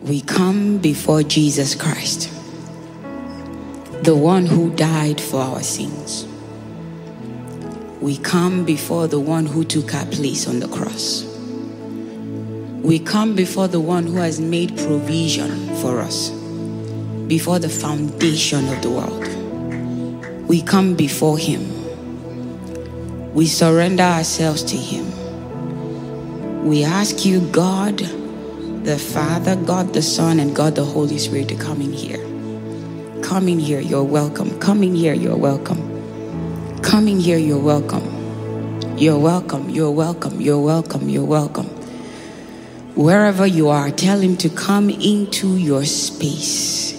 we come before Jesus Christ, the one who died for our sins. We come before the one who took our place on the cross. We come before the one who has made provision for us before the foundation of the world. We come before him. We surrender ourselves to him. We ask you, God the Father, God the Son, and God the Holy Spirit, to come in here. Come in here, you're welcome. Come in here, you're welcome. Come in here, you're welcome. You're welcome, you're welcome, you're welcome, you're welcome. Wherever you are, tell him to come into your space.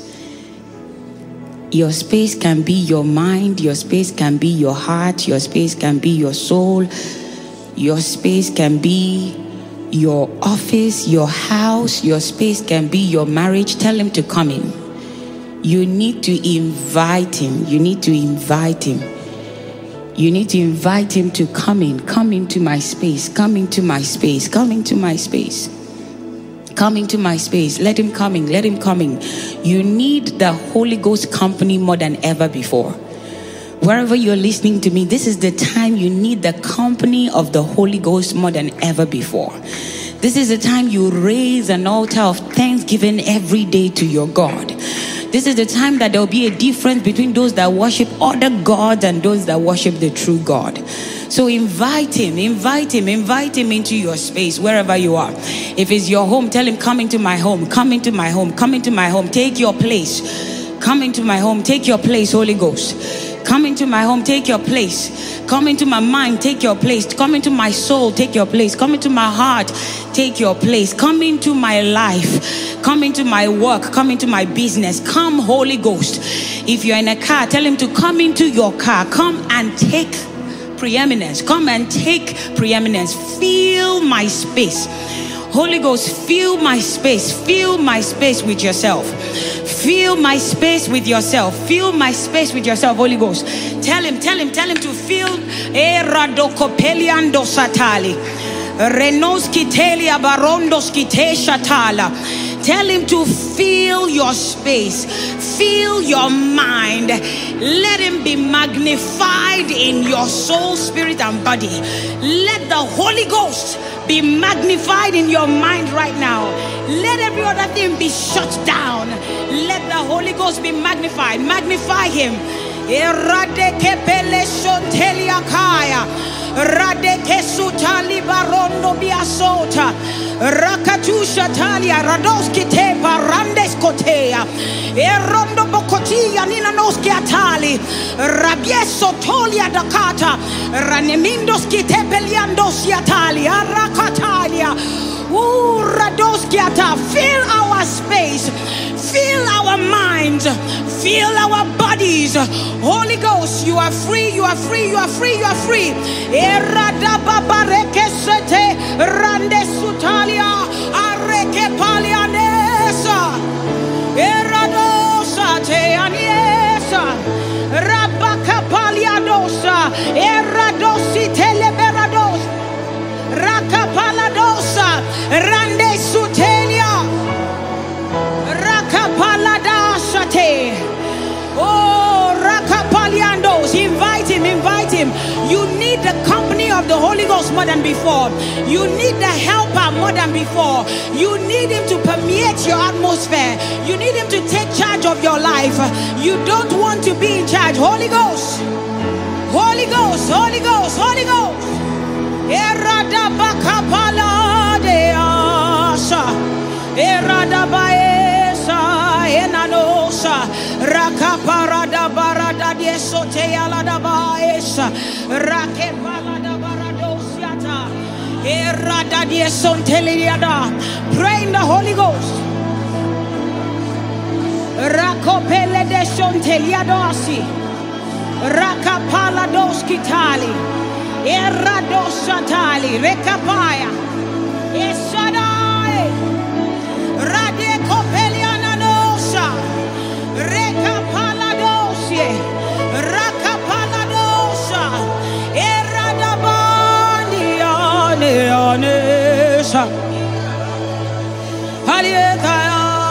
Your space can be your mind, your space can be your heart, your space can be your soul, your space can be your office, your house, your space can be your marriage. Tell him to come in. You need to invite him. You need to invite him. You need to invite him to come in. Come into my space. Come into my space. Come into my space. Come into my space. Let him come in. Let him come in. You need the Holy Ghost company more than ever before. Wherever you're listening to me, this is the time you need the company of the Holy Ghost more than ever before. This is the time you raise an altar of thanksgiving every day to your God. This is the time that there will be a difference between those that worship other gods and those that worship the true God. So invite him, invite him, invite him into your space, wherever you are. If it's your home, tell him, come into my home, come into my home, come into my home, take your place. Come into my home, take your place, Holy Ghost. Come into my home, take your place. Come into my mind, take your place. Come into my soul, take your place. Come into my heart, take your place. Come into my life. Come into my work. Come into my business. Come, Holy Ghost. If you're in a car, tell him to come into your car. Come and take preeminence. Come and take preeminence. Fill my space. Holy Ghost, fill my space. Fill my space with yourself. Fill my space with yourself. Fill my space with yourself, Holy Ghost. Tell him to fill. Eradokopeliando satali. Renoski telia barondoski te shatala. Tell him to fill your space. Fill your mind. Let him be magnified in your soul, spirit, and body. Let the Holy Ghost be magnified in your mind right now. Let every other thing be shut down. Let the Holy Ghost be magnified. Magnify him. Radeke sutali barondo biasota rakatusha talia radoski te parandes kotea erondo bokotia nina noski atali rabieso tolia dakata ranemindoski te peliandos yatali arakatalia Radoskiata. Fill our space, fill our minds, fill our bodies. Holy Ghost, you are free, you are free, you are free, you are free. Eradababarekesete rande sutalia areke palianesa eradosa te aniesa rabaka paliadosa eradosi teleberados rakapaladosa rande sutelia rakapaladasate. Oh, rakapaliandos. Invite him, invite him. You need the company of the Holy Ghost more than before. You need the helper more than before. You need him to permeate your atmosphere. You need him to take charge of your life. You don't want to be in charge. Holy Ghost, Holy Ghost, Holy Ghost, Holy Ghost. Erada bakapala de asa, erada baesa enanosa, rakaparada barada de soteala da baesa, rakepala da baradosiata, erada de sonteliada. Pray in the Holy Ghost. Rakopele de sonteliadosi, rakapala doskitali. Eradosatali rekapaya esadai radekopeliana nosa rekapaladosie rakapaladosa eradabani anesa haliekaya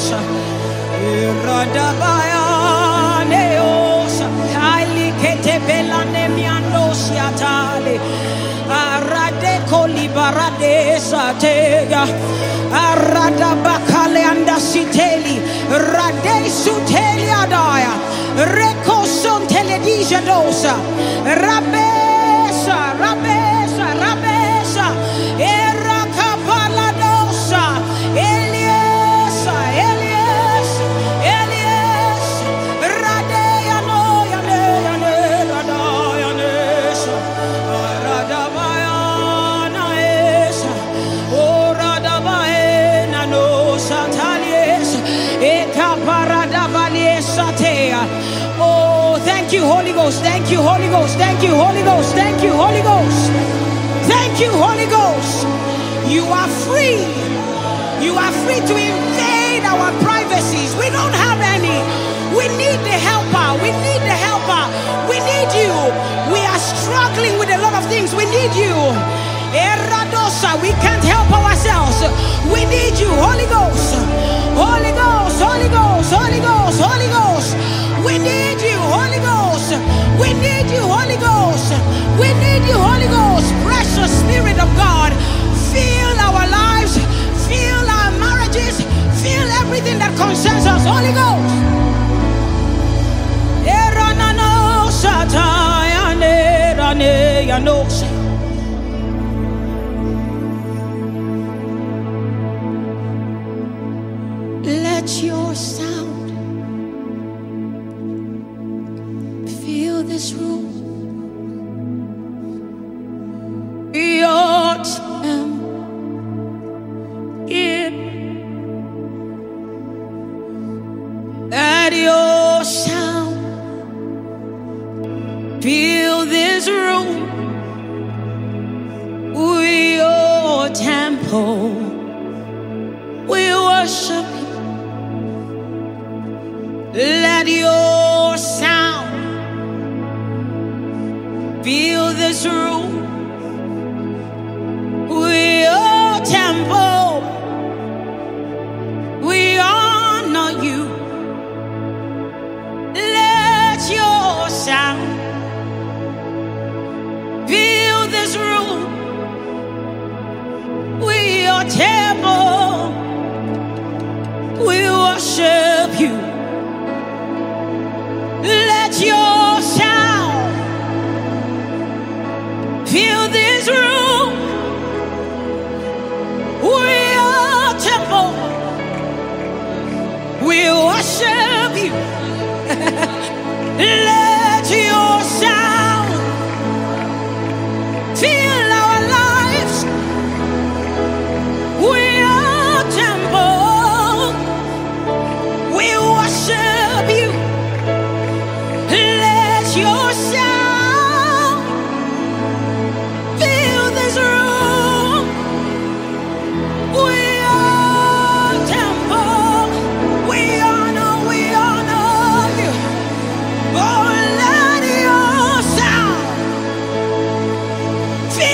neosa. Iradabaya neosa. Kali ketebela nemiandosia tali. Arade kolibarade satega. Arada bakale anda siteli. Rade suteli adaya. Reko son teledija dosa. Rabesa, rabesa, rabesa. Erakapala dosa. Eliesa, Elies, Elies. Radeya no yane yane radaya nesa. Radabayana esa. O radabayena no satalies. Ekaparadabaliesa tea. Oh, thank you, Holy Ghost. Thank you, Holy Ghost. Thank you, Holy Ghost. Thank you, Holy Ghost. Thank you, Holy Ghost. You are free. You are free to invade our privacies. We don't have any. We need the helper. We need the helper. We need you. We are struggling with a lot of things. We need you. Eradosa, we can't help ourselves. We need you, Holy Ghost. Holy Ghost, Holy Ghost, Holy Ghost, Holy Ghost. We need you, Holy Ghost. We need you, Holy Ghost. We need you, Holy Ghost. Precious Spirit of God. Fill our lives. Fill our marriages. Fill everything that concerns us, Holy Ghost. Let your sound fill this room. Your sound at your sound fill this room. We your temple. We worship you. Let your sound fill this room. We your temple. We honor you. Let your sound fill this room. We your temple. We worship you. Let your sound fill this room. We are temple. We worship you. Let your sound fill our lives. We are temple. We worship you. Let your sound fill this room. We are temple. We honor you. Oh, let your sound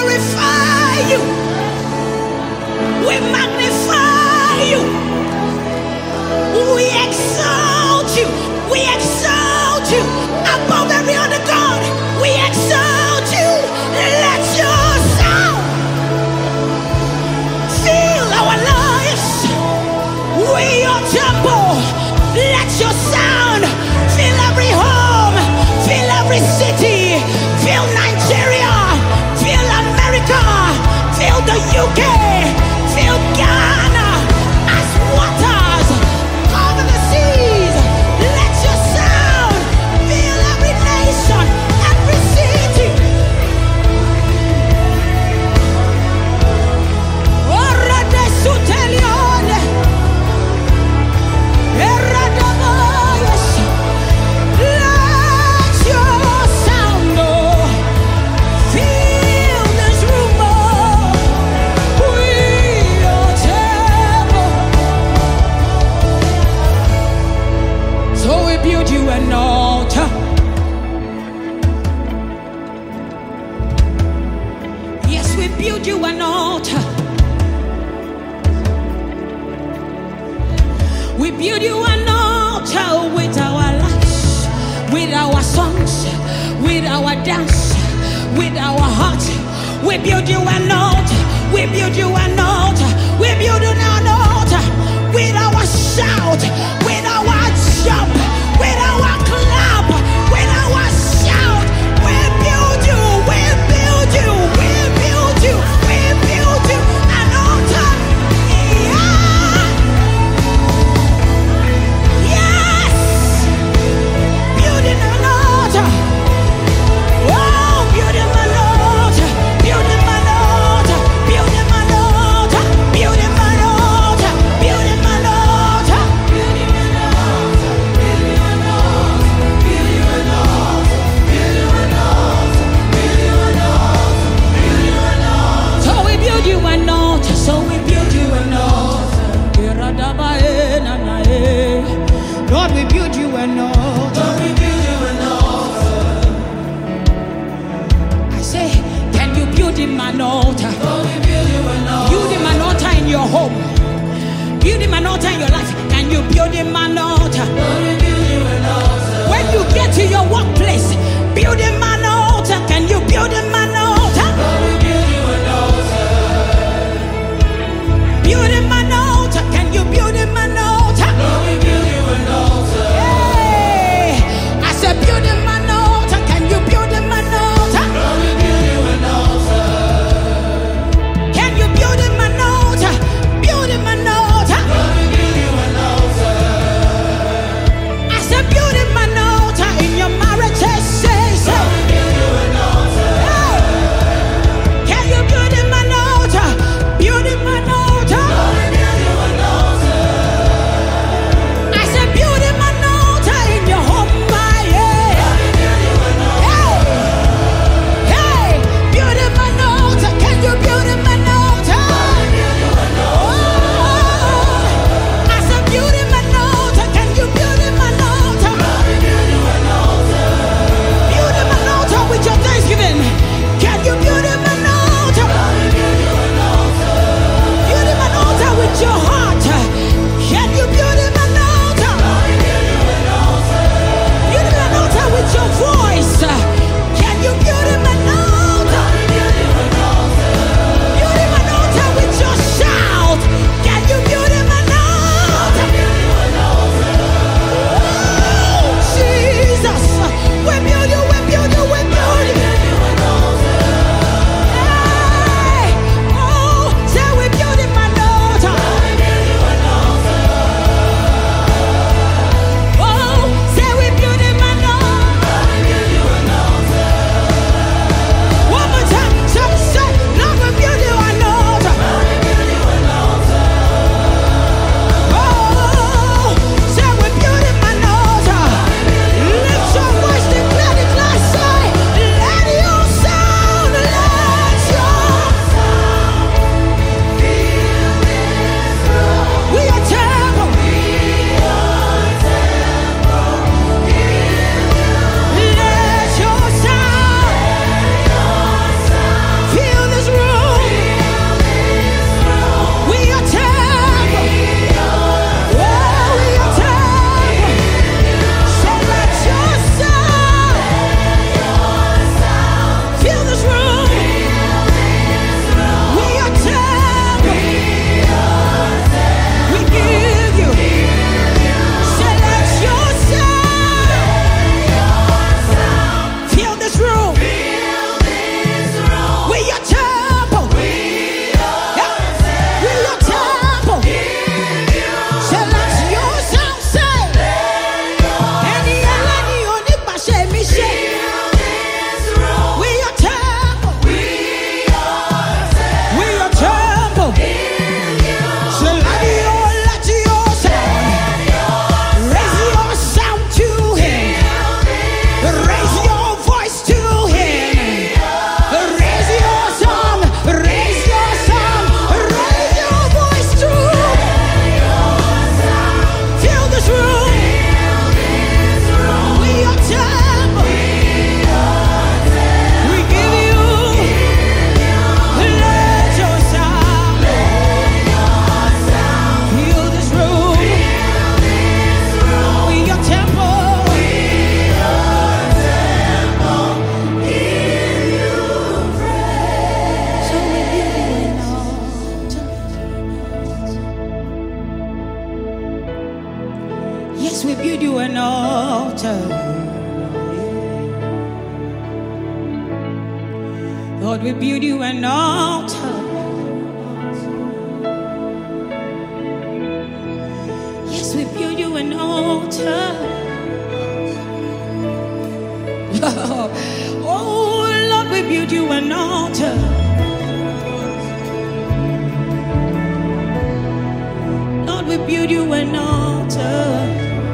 glorify you. We magnify you. We exalt you. We exalt you above every other God. We exalt you. Let your sound fill our lives. We your temple. Let your sound fill every home, fill every city, fill Nigeria, fill America, fill the UK, fill Ghana as waters cover the seas. Let your sound fill every nation, every city. Let your sound fill this room. We are temple. So we build you an altar. Yes, we build you an altar. We build you an altar with our lives, with our songs, with our dance, with our heart. We build you an altar. We build you an altar. We build you an altar with our shout, with our jump, with our clap, with our shout. We build you. We build you. We build you. We build you an altar. Yeah. Yes! Building an altar. Oh, building an altar. Building an altar. Building an altar. Building an altar. Building an altar. Building an altar. Building an altar. Building an altar. Building an altar. Building an altar. Building an altar. So we build you an altar. So we build you an altar. Lord, we build you an altar. Lord, we build you an altar. I say, can you build him an altar? Lord, we build you an altar. Build him an altar in your home. Build him an altar in your life. Can you build him an altar? Lord, we build you an altar. When you get to your workplace, build him an altar. Can you build him an altar? Lord, we build you an altar. Build him an altar. Can you build him an altar? Lord, we build you an altar. Hey, I said build him an altar. Can you build him an altar? Lord, we build you an altar. Can you build him an altar? Build him an altar. Lord, we build you an altar. I said build him an altar in your marriage. Say, say. Lord, we build you an altar. Hey, Lord, we build you an altar. Yes, we build you an altar. Oh, Lord, we build you an altar. Lord, we build you an altar.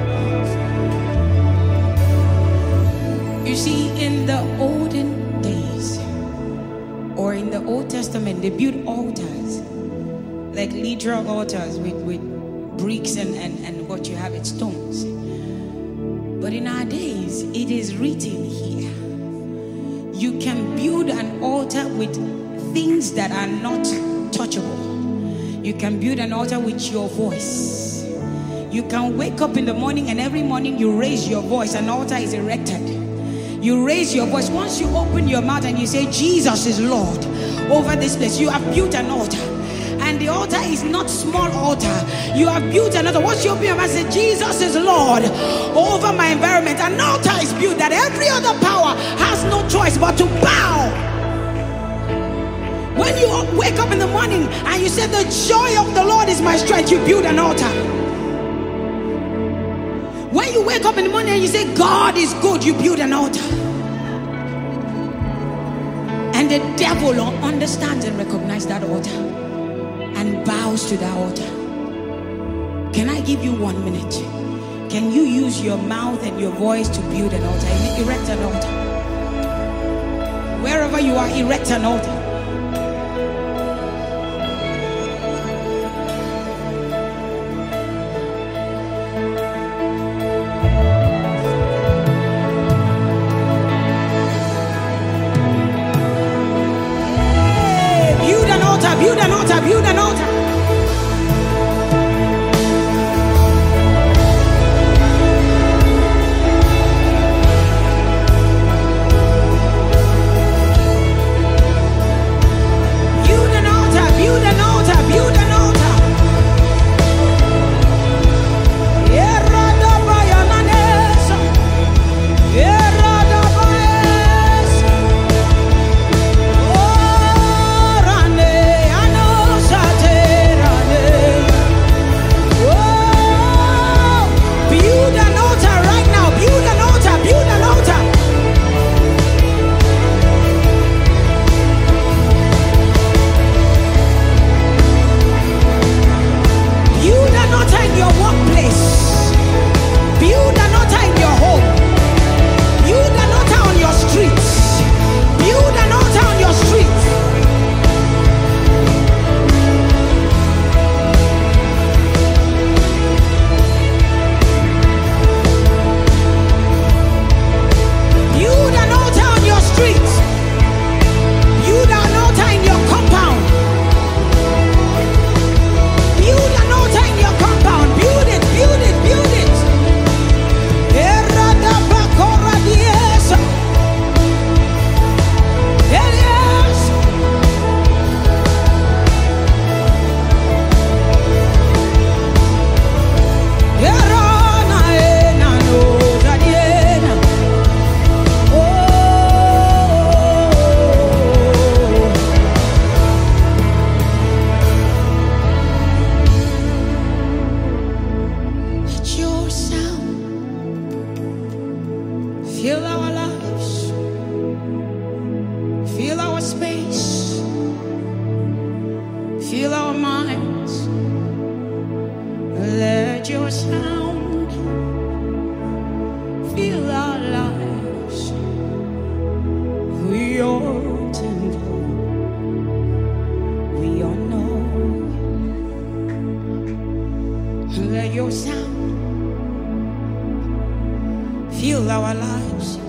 You see, in the olden days, or in the Old Testament, they built altars, like literal altars with bricks and what you have, it's stones. But in our days, it is written here, you can build an altar with things that are not touchable. You can build an altar with your voice. You can wake up in the morning and every morning you raise your voice. An altar is erected. You raise your voice. Once you open your mouth and you say, Jesus is Lord over this place, you have built an altar. And the altar is not small altar. You have built another. Once you open your mouth and say, Jesus is Lord over my environment, an altar is built that every other power has no choice but to bow. When you wake up in the morning and you say, the joy of the Lord is my strength, you build an altar. When you wake up in the morning and you say, God is good, you build an altar. And the devil understands and recognizes that altar and bows to that altar. Can I give you 1 minute? Can you use your mouth and your voice to build an altar? Erect an altar. Wherever you are, erect an altar. Build an altar, build an altar. Build an altar, build an altar, build an altar. Fill our lives, fill our space, fill our minds. Let your sound fill our lives. We are temple, we are known. Let your sound fill our lives.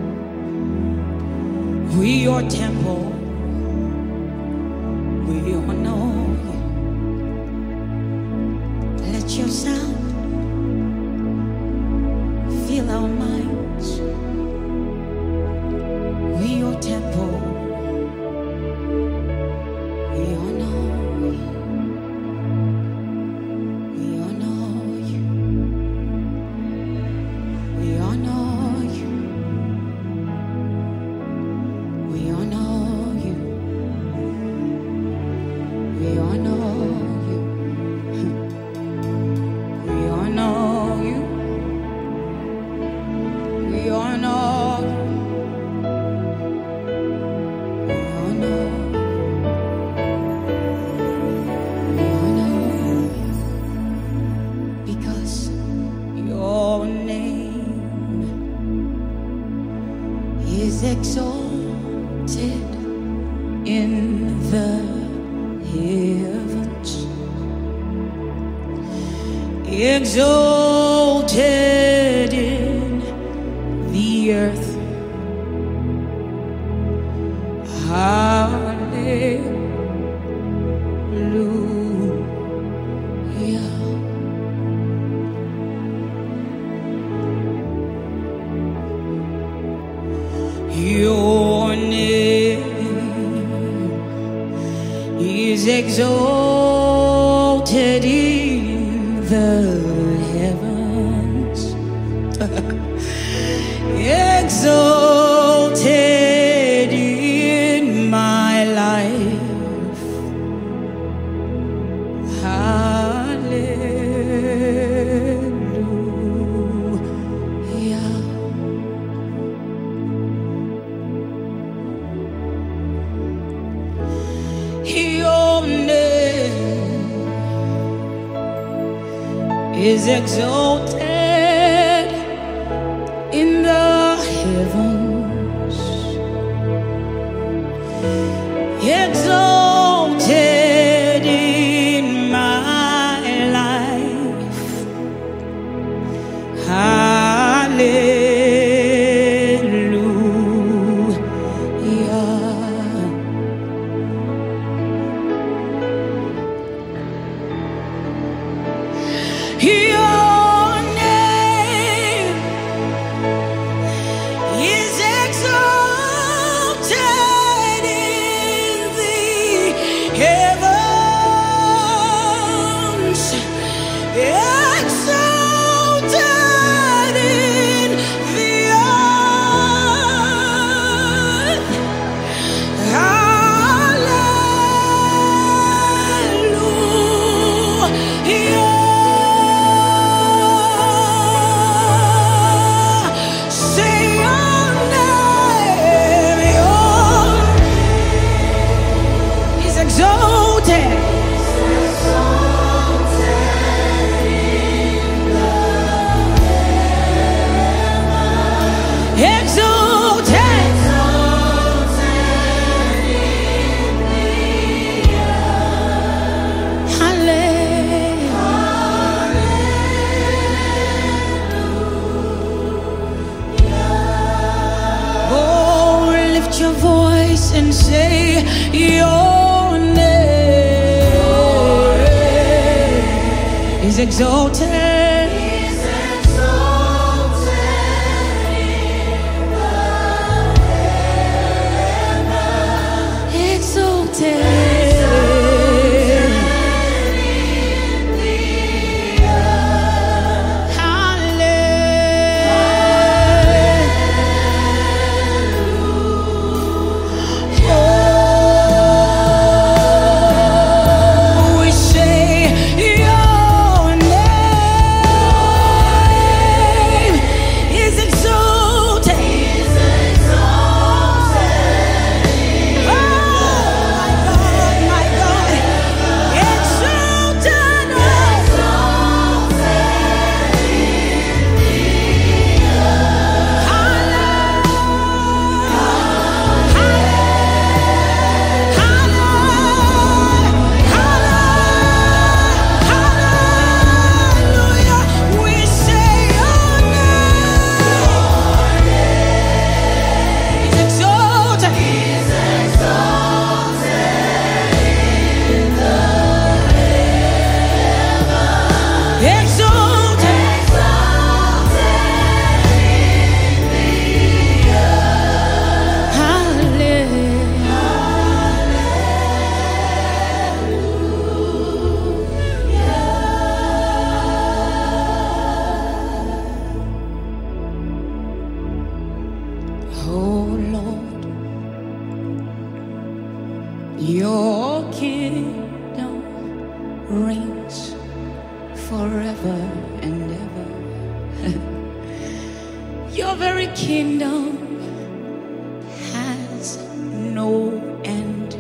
We your temple, we honor you. Let your sound fill our minds. We your temple, we honor you. We honor you. We honor you. We honor exalted in the heavens, exalted in the earth. Hallelujah. Your name is exalted in the heavens, exalted in my life. Hallelujah. Your name is exalted in the heavens, exalted in my life. Your name is exalted in the heavens, exalted in the earth. Hallelujah. Your voice and say your name is exalted. Oh Lord, your kingdom reigns forever and ever. Your very kingdom has no end.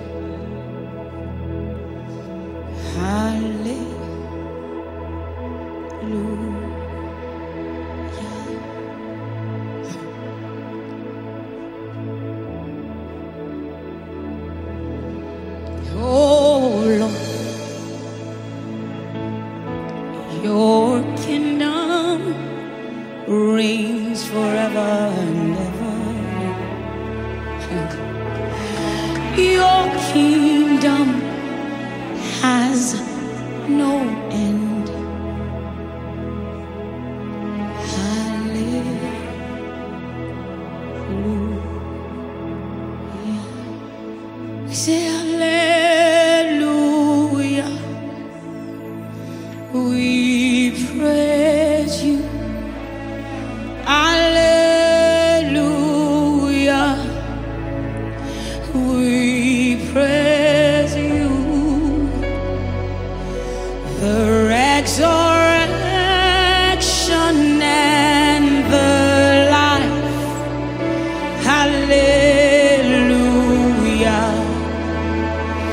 Hallelujah. Your kingdom has no end. Hallelujah. We say hallelujah. We praise you. Hallelujah. We praise you. The resurrection and the life. Hallelujah.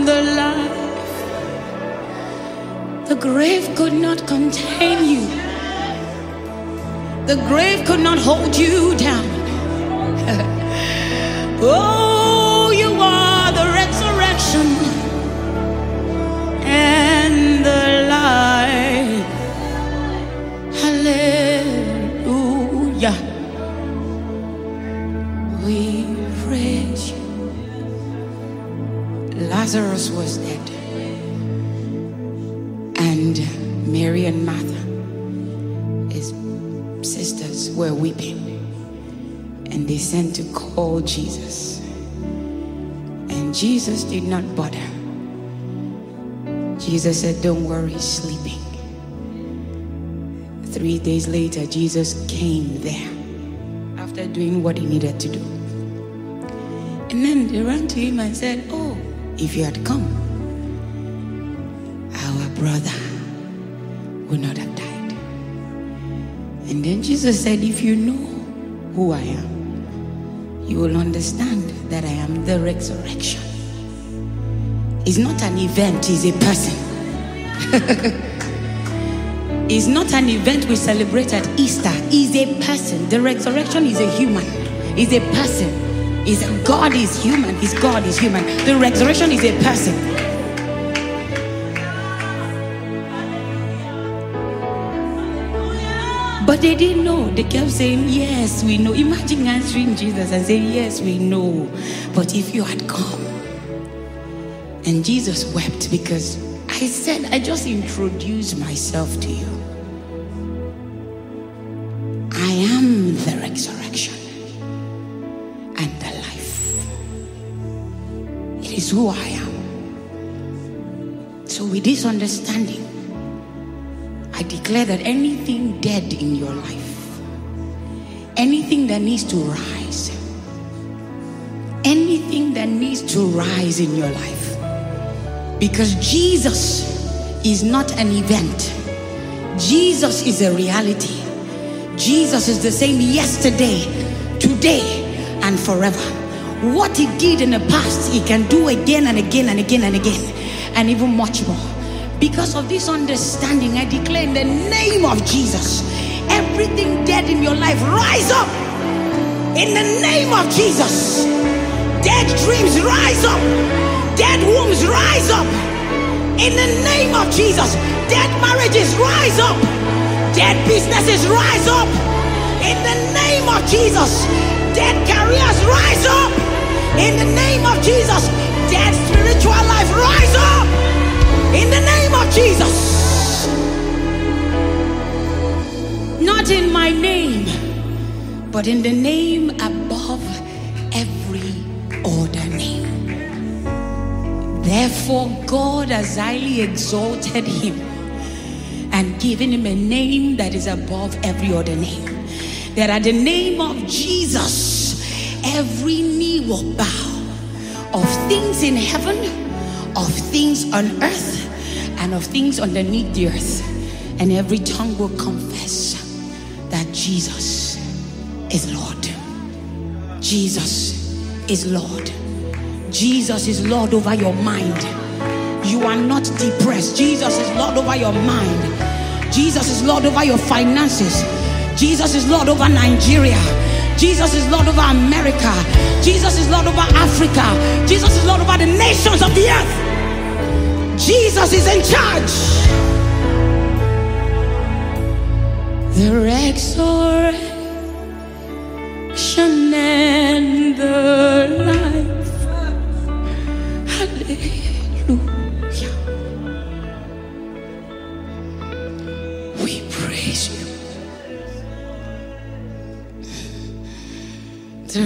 the life. The grave could not contain you. The grave could not hold you down. Oh, you are the resurrection and the life. Hallelujah. We praise you. Lazarus was dead, and Mary and Martha, his sisters, were weeping, and they sent to call Jesus, and Jesus did not bother. Jesus said, "Don't worry, he's sleeping." 3 days later, Jesus came there after doing what he needed to do. And then they ran to him and said, "Oh, if you had come, our brother would not have died." And then Jesus said, "If you know who I am, you will understand that I am the resurrection." It's not an event, it's a person. It's not an event we celebrate at Easter. It's a person. The resurrection is a human. It's a person. God is human. God is human. The resurrection is a person. But they didn't know. They kept saying, "Yes, we know." Imagine answering Jesus and saying, "Yes, we know. But if you had come." And Jesus wept because I said, I just introduced myself to you. I am the resurrection and the life. It is who I am. So with this understanding, I declare that anything dead in your life, anything that needs to rise, anything that needs to rise in your life, because Jesus is not an event. Jesus is a reality. Jesus is the same yesterday, today, and forever. What he did in the past, he can do again and again and again and again, and even much more. Because of this understanding, I declare in the name of Jesus, everything dead in your life, rise up. In the name of Jesus. Dead dreams, rise up. Dead wombs, rise up. In the name of Jesus. Dead marriages, rise up. Dead businesses, rise up. In the name of Jesus. Dead careers, rise up. In the name of Jesus. Dead spiritual life, rise up. In the name of Jesus. Not in my name, but in the name above every other name. Therefore, God has highly exalted him and given him a name that is above every other name. That at the name of Jesus, every knee will bow, of things in heaven, of things on earth, and of things underneath the earth. And every tongue will confess that Jesus is Lord. Jesus is Lord. Jesus is Lord over your mind. You are not depressed. Jesus is Lord over your mind. Jesus is Lord over your finances. Jesus is Lord over Nigeria. Jesus is Lord over America. Jesus is Lord over Africa. Jesus is Lord over the nations of the earth. Jesus is in charge. The resurrection and the life. Hallelujah. We praise you. The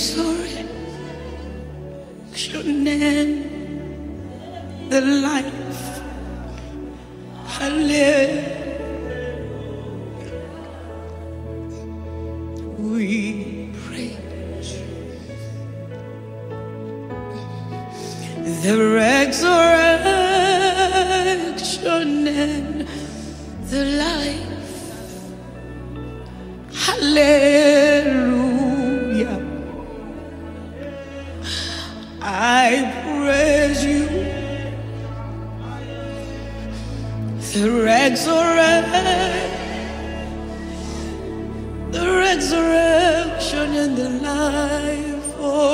resurrection and the life. Hallelujah. We praise you. The resurrection and the life. Hallelujah. I praise you. The resurrection and the life.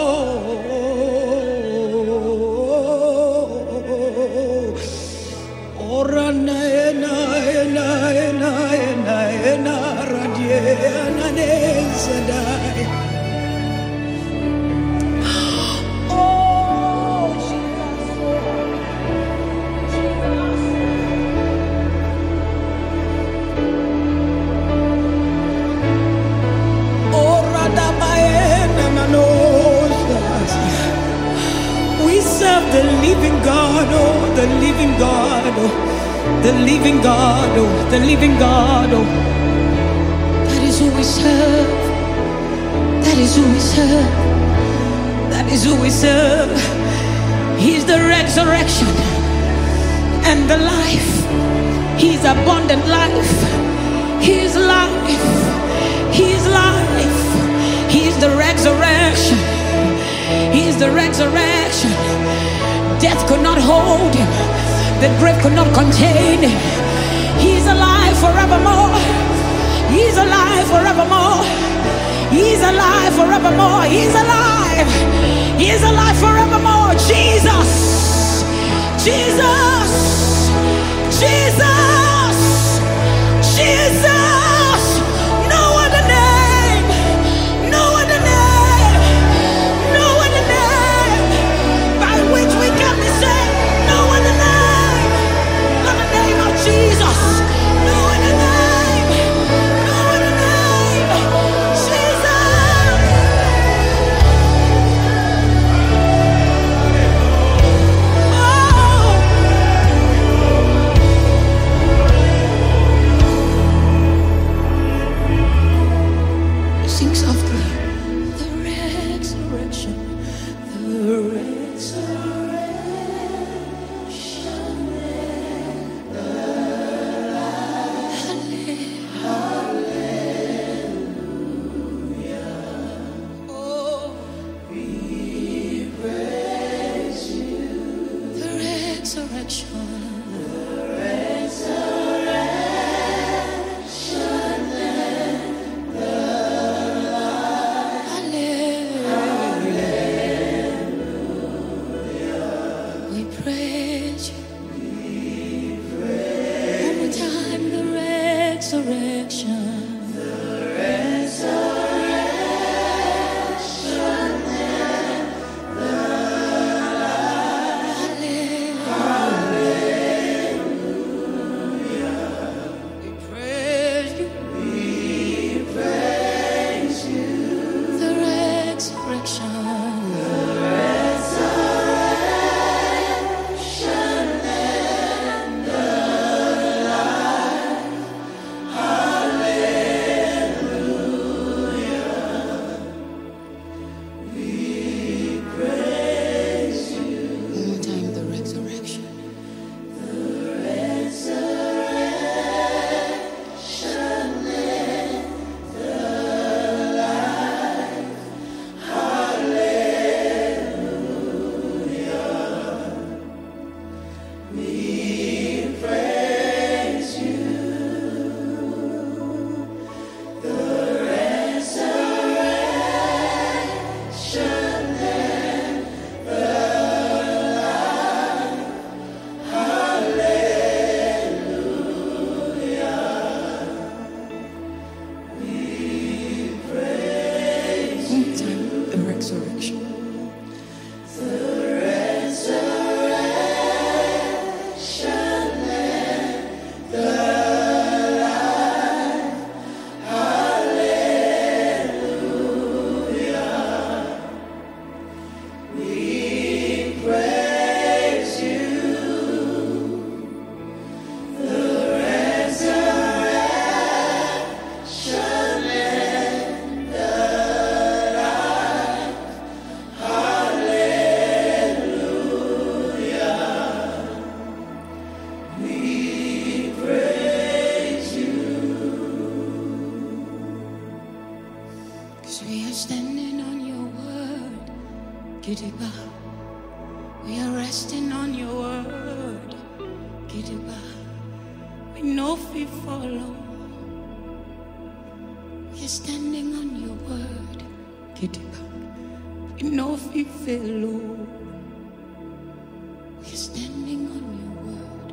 We serve the living God, oh, the living God, oh, the living God, oh, the living God, oh. That is who we serve. That is who we serve. That is who we serve. He's the resurrection and the life. He's abundant life. He's life. He's life. He's the resurrection. He's the resurrection. Death could not hold him. The grave could not contain him. He's alive forevermore. He's alive forevermore. He's alive forevermore. He's alive. He's alive forevermore. Jesus. Jesus. Jesus. Jesus. No other name. No other name. No other name by which we can be saved. No other name. Not the name of Jesus. No other name. No other name. Jesus. Oh. Sing softly. The resurrection. The resurrection. Hallelujah. Oh, we praise you. The resurrection. Hallelujah. We praise you. One more time, the resurrection. Hallelujah. We praise you. The resurrection. One more time, the resurrection. One more time, the resurrection. Cause we are standing on your word. Gidigba. We are resting on your word. Gidigba. know if we follow. We're standing on your word. We know if we follow. We're standing on your word.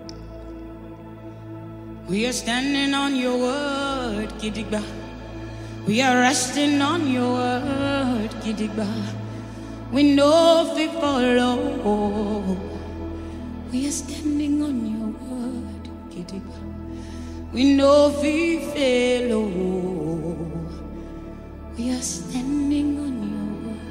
We are standing on your word. We are resting on your word. We know if we follow. We are standing on your word. We know if we follow. We are standing on your word.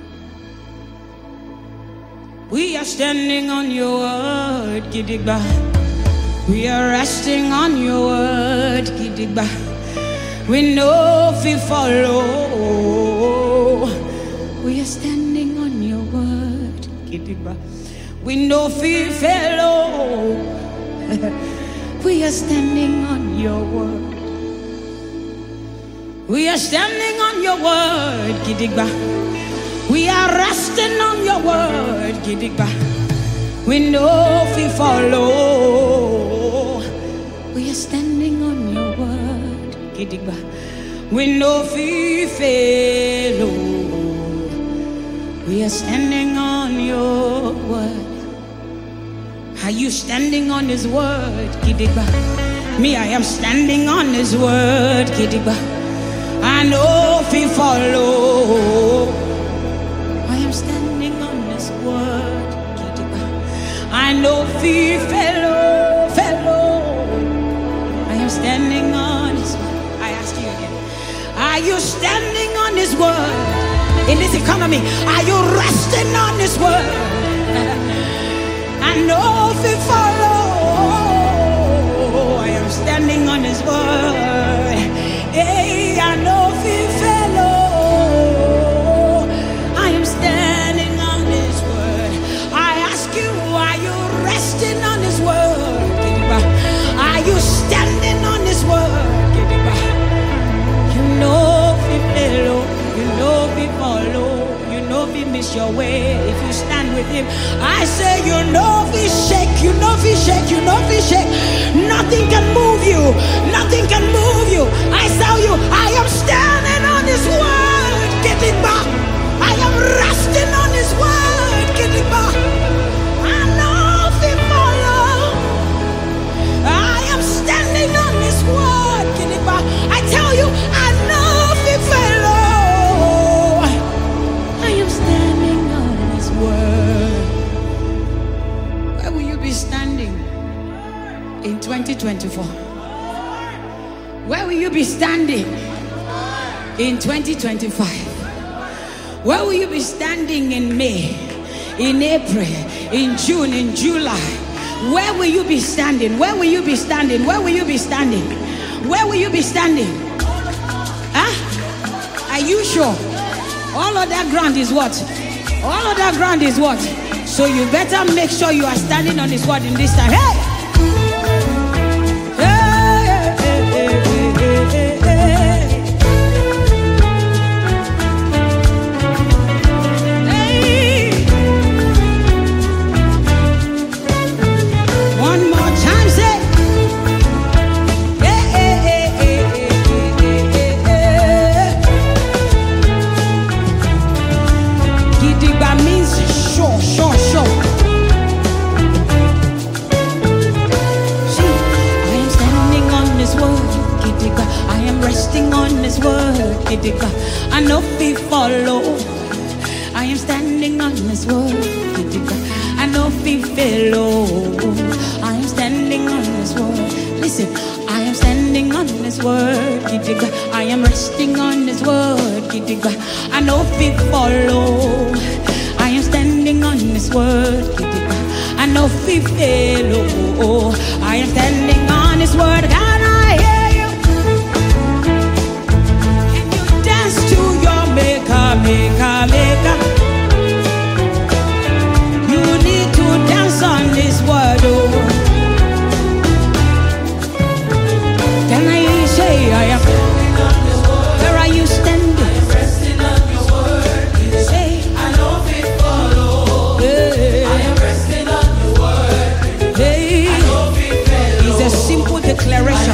We are standing on your word. We are resting on your word. We know if we follow. We are standing on your word. We know if we follow. We are standing on your word. We are standing on your word. We are resting on your word. We know if we follow. We are standing on your word. We know if we follow. We are standing on your word. Are you standing on his word? Me, I am standing on his word. I know if we follow. I am standing on his word. I know if we follow. I am standing on his word. I ask you again. Are you standing on his word? In this economy, are you resting on his word? I know if we follow. I am standing on his word. Hey, I know if we follow. I am standing on his word. I ask you, are you resting on his word? Are you standing on his word? You know if we follow. You know if we follow. You know if we miss your way. If you stand with him, I say, you know if we shake. You know if we shake. You know if we shake. Nothing can move you. Nothing can move you. I tell you, I am standing on his word. Get it back. I am resting on his word. Get it back. I know if we follow. I am standing on his word. Get it back. I tell you, I know if we follow. I am standing on his word. Where will you be standing in 2024? Where will you be standing in 2025? Where will you be standing in May, in April, in June, in July? Where will you be standing? Where will you be standing? Where will you be standing? Where will you be standing? Huh? Are you sure? All of that ground is what? All of that ground is what? So you better make sure you are standing on his word in this time. Hey! I know if we follow. I am standing on his word. I know if we follow. I am standing on his word. Listen, I am standing on his word. I am resting on his word. I know if we follow. I am standing on his word. I know if we follow. I am standing on his word. Can I hear you? Can you dance to your maker, maker, maker? You need to dance on his word, oh. Can I say I am? Where are you standing? I'm resting on your word. Say, I know we follow. Hey. I am resting on your word. Hey. I know we follow. It's a simple declaration.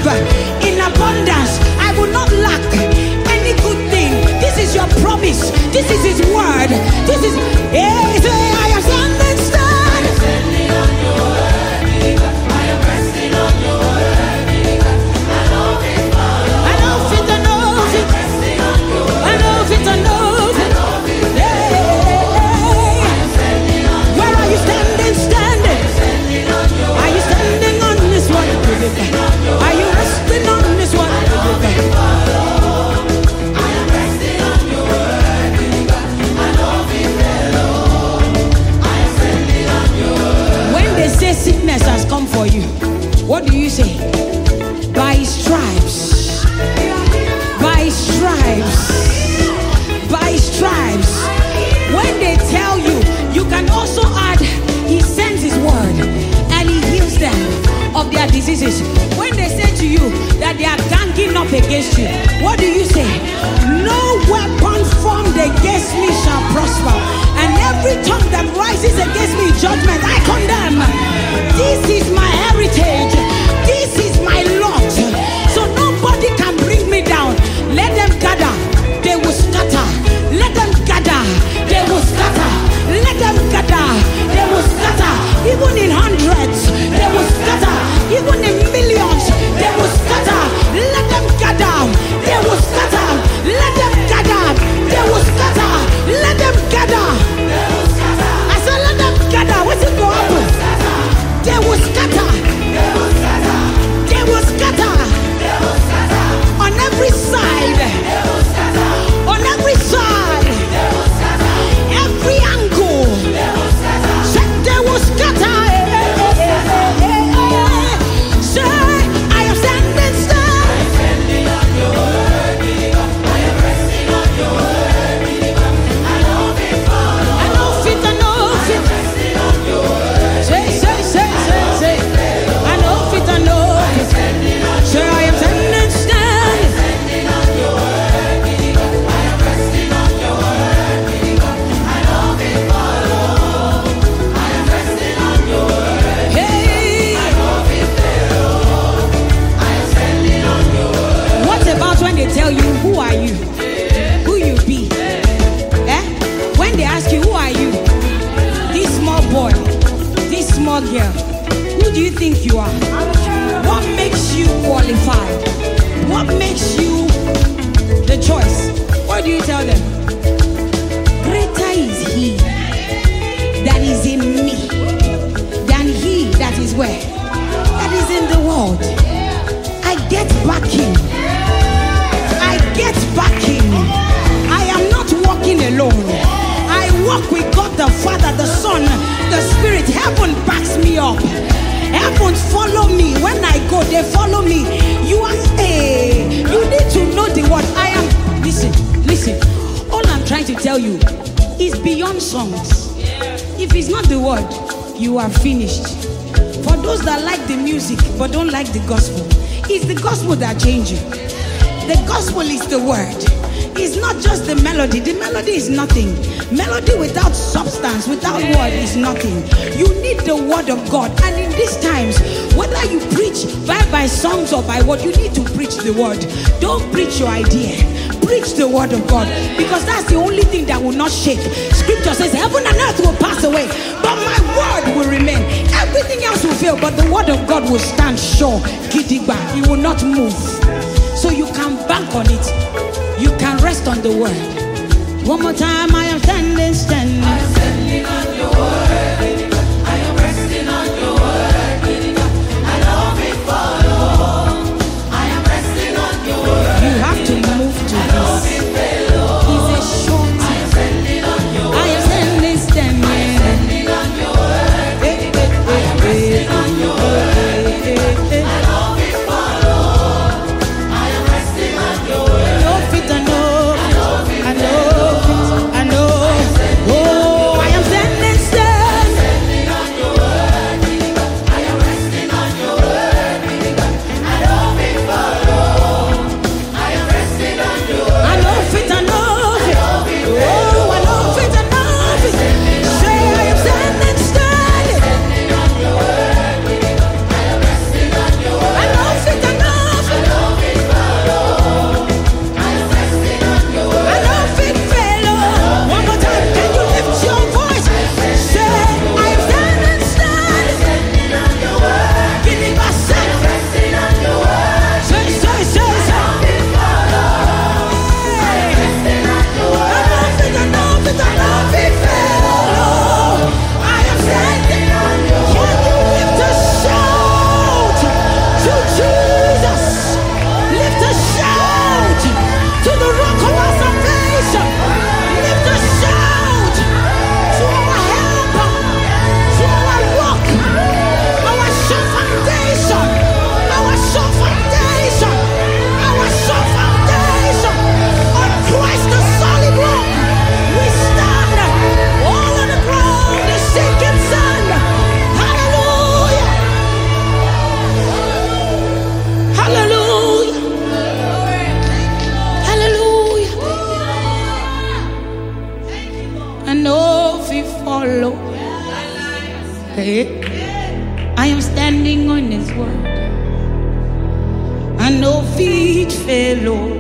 in abundance. I will not lack any good thing. This is your promise. This is his word. This is, I am standing stand. Standing on your word, I am resting on your word. I know it, I know it, I know it. resting on your word. I know it, I know it. Where are you standing, standing? Are you standing on this one? Are you resting on this one? When they say sickness has come for you, what do you say? By his stripes. By his stripes. By his stripes. When they tell you, you can also add, he sends his word and he heals them of their diseases. When they say to you that they are ganging up against you, what do you say? No weapon formed against me shall prosper, and every tongue that rises against me in judgment I condemn. This is my heritage. This is my lot. So nobody can bring me down. Let them gather, they will scatter. Let them gather, they will scatter. Let them gather, they will scatter. Even in hundreds, they will scatter. Even in millions, they will scatter. Let them gather, they will scatter. Let them gather, they will scatter. Let them gather. I said, let them gather. What's it going to happen? They will scatter. They will scatter. On every side. On every side. Every angle. Say they will scatter. Say I am standing still. Standing on your word, I am resting on your word. I know it, I know fit, I know fit. resting on your word. Say. I know fit, I know fit. Say I am standing still. Standing on your word, I am resting on your word. I know it, I am resting on your word. Hey. I know it, I am standing on your word. What about when they tell you, who are you? Who you be? When they ask you, who are you? This small boy, this small girl, who do you think you are? What makes you qualified? What makes you the choice? What do you tell them? Greater is he that is in me than he that is where? That is in the world. I get backing. I get backing. I am not walking alone. I walk with God the Father, the Son, the Spirit. Heaven backs me up. Heavens follow me. When I go, they follow me. You are you need to know the word. I am. Listen. All I'm trying to tell you is beyond songs. If it's not the word, you are finished. For those that like the music but don't like the gospel, it's the gospel that changes you. The gospel is the word. It's not just the melody. The melody is nothing. Melody without substance, without word is nothing. You need the word of God. And in these times, whether you preach by songs or by what, you need to preach the word. Don't preach your idea. Preach the word of God, because that's the only thing that will not shake. Scripture says heaven and earth will pass away, but my word will remain. Everything else will fail, but the word of God will stand sure. Gidigba, it will not move. So you can bank on it. You can rest on the word. One more time, I am standing. I am standing on your word. I am resting on your word. I love it, follow. I am resting on your word. You have to move to this. It's a short time. I am standing on your word. I am standing. Standing on your word. I am resting on your word. I love it, follow. I am resting on your word. I know. Oh, I am standing. I am standing on His word, and no feet fail, Lord.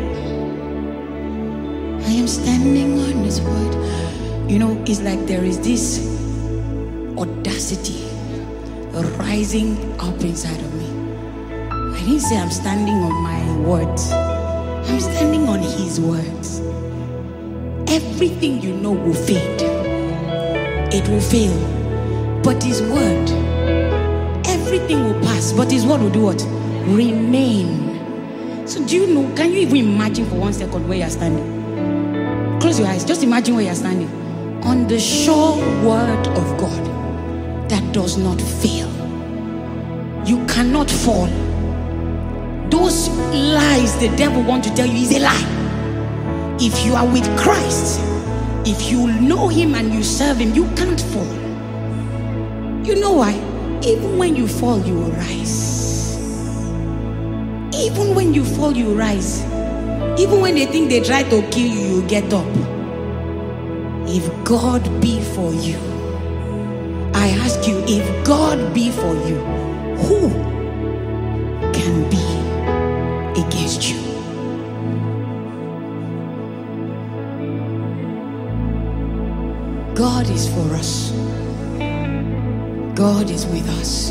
I am standing on His word. You know, it's like there is this audacity rising up inside of me. I didn't say I'm standing on my words. I'm standing on His words. Everything you know will fade. It will fail. But His word, everything will pass. But His word will do what? Remain. So do you know, can you even imagine for 1 second where you're standing? Close your eyes. Just imagine where you're standing. On the sure word of God that does not fail. You cannot fall. Those lies the devil wants to tell you is a lie. If you are with Christ, if you know Him and you serve Him, you can't fall. You know why? Even when you fall, you will rise. Even when you fall, you rise. Even when they think they try to kill you, you get up. If God be for you, I ask you, if God be for you, who can be against you? God is for us. God is with us.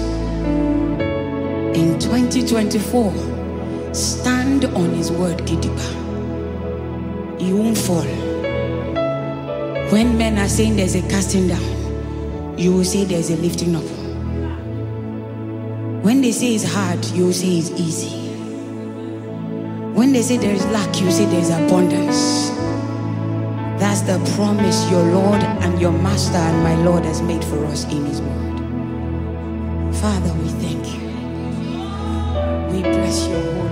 In 2024, stand on His word, Gidiba. You won't fall. When men are saying there's a casting down, you will say there's a lifting up. When they say it's hard, you will say it's easy. When they say there is lack, you say there is abundance. That's the promise your Lord and your Master and my Lord has made for us in His word. Father, we thank you. We bless your holy name.